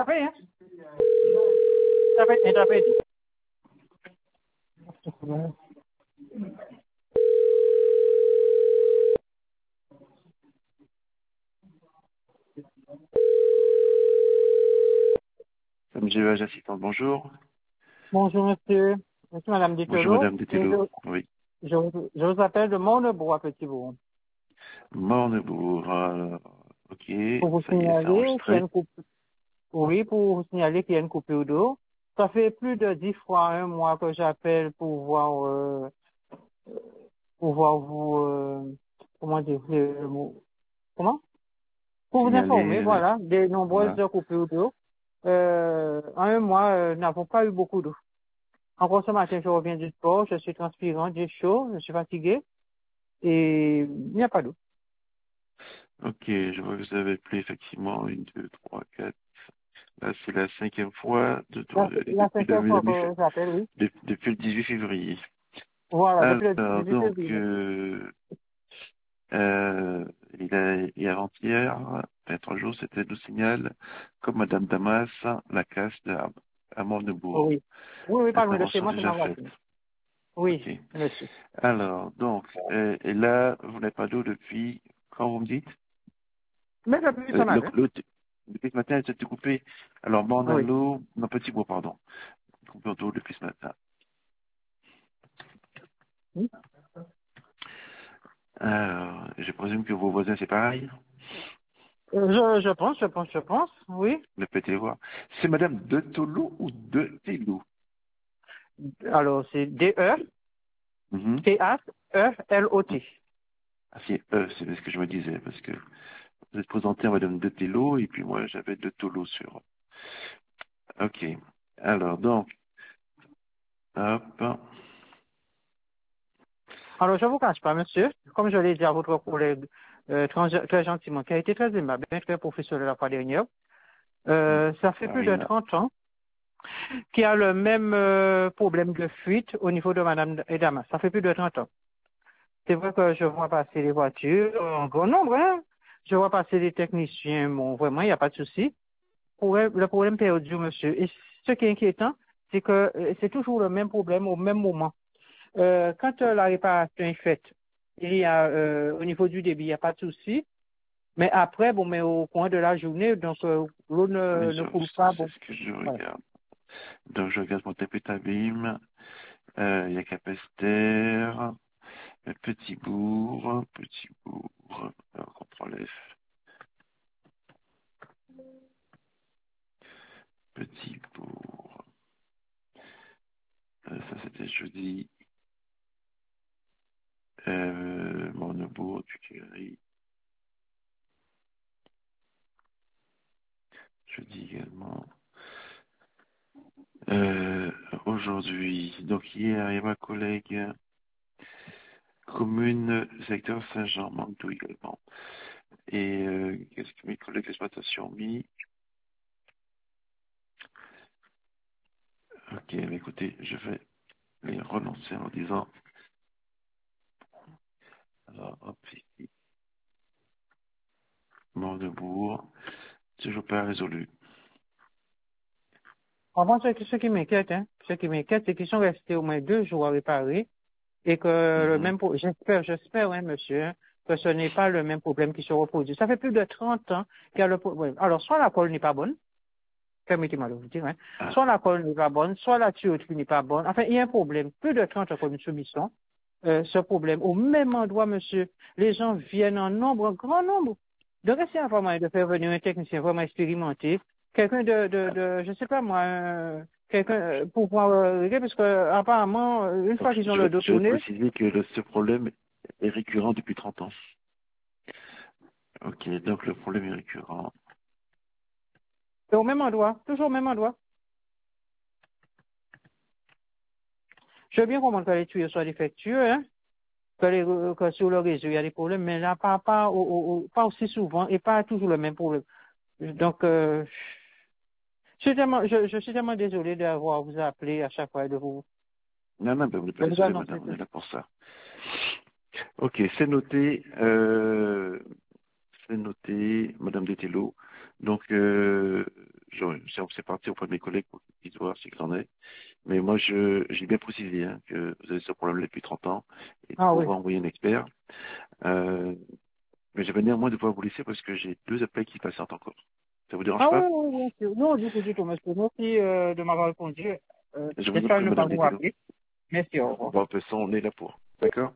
Tapé, hein? Tapé. MGEH assistant, bonjour. Bonjour, monsieur. Monsieur, madame Bonjour Ditelo. Madame Detello. Oui. Je vous appelle de Montebourg à Petit-Bourg. Mornebourg. Ok, Pour vous ça y est, c'est signaler qu'il y a enregistré. une coupe, oui, pour vous signaler qu'il y a une coupure d'eau. Ça fait plus de 10 fois un mois que j'appelle pour voir vous, comment dire, le mot, comment? Pour vous informer, Signaler, voilà, des nombreuses voilà. coupures d'eau. En un mois, nous n'avons pas eu beaucoup d'eau. Encore ce matin, je reviens du sport, je suis transpirant, j'ai chaud, je suis fatigué et il n'y a pas d'eau. Ok, je vois que vous avez appelé effectivement une, deux, trois, quatre. Là, c'est la cinquième fois La depuis cinquième fois que j'appelle, oui. depuis le 18 février. Voilà, depuis le Alors, 18 donc, février. et avant-hier, enfin, 3 jours, c'était le signal, comme Madame Damas, la casse à Mornebourg. Oui. Oui, pas loin de chez Intervention moi, c'est déjà ma faite. voiture. Oui, Ok. monsieur. Alors, donc, et là, vous n'avez pas d'eau depuis quand vous me dites Mais depuis ce matin. l'eau, depuis ce matin, elle s'est coupée. Alors, Oui. Morne-à-l'eau, non, Petit Bois, pardon. Coupure d'eau depuis ce matin. Hmm? Alors, je présume que vos voisins, c'est pareil. Je pense, oui. Vous pouvez voir. C'est Madame de Tolo ou de Télou? Alors, c'est Mhm. D-E-T-H-E-L-O-T. Ah, c'est ce que je me disais, parce que vous êtes présenté à Madame de Télo, et puis moi, j'avais de Tolo sur. Ok. Alors, donc, hop. Alors, je ne vous cache pas, monsieur, comme je l'ai dit à votre collègue très gentiment, qui a été très aimable, bien très professionnel la fois dernière, ça fait plus de Marina. 30 ans qu'il y a le même problème de fuite au niveau de Madame Edama. Ça fait plus de 30 ans. C'est vrai que je vois passer les voitures en grand nombre, hein. Je vois passer les techniciens, bon, vraiment, il n'y a pas de souci. Le problème perdu, monsieur. Et ce qui est inquiétant, c'est que c'est toujours le même problème au même moment. Quand la réparation est faite, il y a au niveau du débit, il n'y a pas de souci. Mais après, bon, mais au coin de la journée, donc l'eau Oui, ne coule pas. c'est Bon, ce que je voilà. regarde. Donc, je regarde mon tapis Tabim. Il y a Capester, Petit Bourg. Alors, CTRL F, Petit Bourg. Ça, c'était jeudi. Mornebourg, Tuquerie. Jeudi également. Aujourd'hui, donc hier, il y a ma collègue commune, secteur Saint-Jean, Mantoue également. Et qu'est-ce que mes collègues d'exploitation ont mis? Ok, mais écoutez, je vais les relancer en disant, alors, hop, ici, Mornebourg, toujours pas résolu. En fait, ce qui m'inquiète, hein, ce qui m'inquiète, c'est qu'ils sont restés au moins 2 jours à réparer et que le Mhm. même, j'espère, hein, monsieur, hein, que ce n'est pas le même problème qui se reproduit. Ça fait plus de 30 ans qu'il y a le problème. Alors, soit la colle n'est pas bonne, permettez-moi de vous dire, hein, Ah, soit la colle n'est pas bonne, soit la tuyauterie n'est pas bonne. Enfin, il y a un problème. Plus de 30 ans que nous subissons ce problème. Au même endroit, monsieur, les gens viennent en nombre, en grand nombre. Donc, est-ce qu'il y a vraiment de faire venir un technicien vraiment expérimenté, quelqu'un je sais pas moi, quelqu'un pour pouvoir régler, parce que apparemment, une donc, fois qu'ils ont le dos je vais tourné, préciser que ce problème est récurrent depuis 30 ans. Ok, donc le problème est récurrent. c'est au même endroit, toujours au même endroit. Je veux bien comprendre que les tuyaux soient défectueux, hein, que sur le réseau, il y a des problèmes, mais là, pas aussi souvent et pas toujours le même problème. Donc, je suis tellement désolé d'avoir vous appelé à chaque fois et Non, non, ben, vous n'êtes pas de vous désolé, annoncer madame, on ça. est là pour ça. Ok, c'est noté. C'est noté, Madame Detello. Donc, c'est parti auprès de mes collègues pour qu'ils voient ce qu'il en est. Mais moi, j'ai bien précisé hein, que vous avez ce problème depuis 30 ans et Ah on oui. va envoyer un expert. Mais j'avais néanmoins de pouvoir vous laisser parce que j'ai 2 appels qui passent encore. Ça vous dérange Ah oui, pas? oui, bien sûr. Non, du tout, monsieur. Merci de m'avoir répondu. Je vous en J'espère prie, ne pas Madame vous Dédélo. rappeler. Merci, au revoir. Bon, de toute façon, on est là pour. D'accord?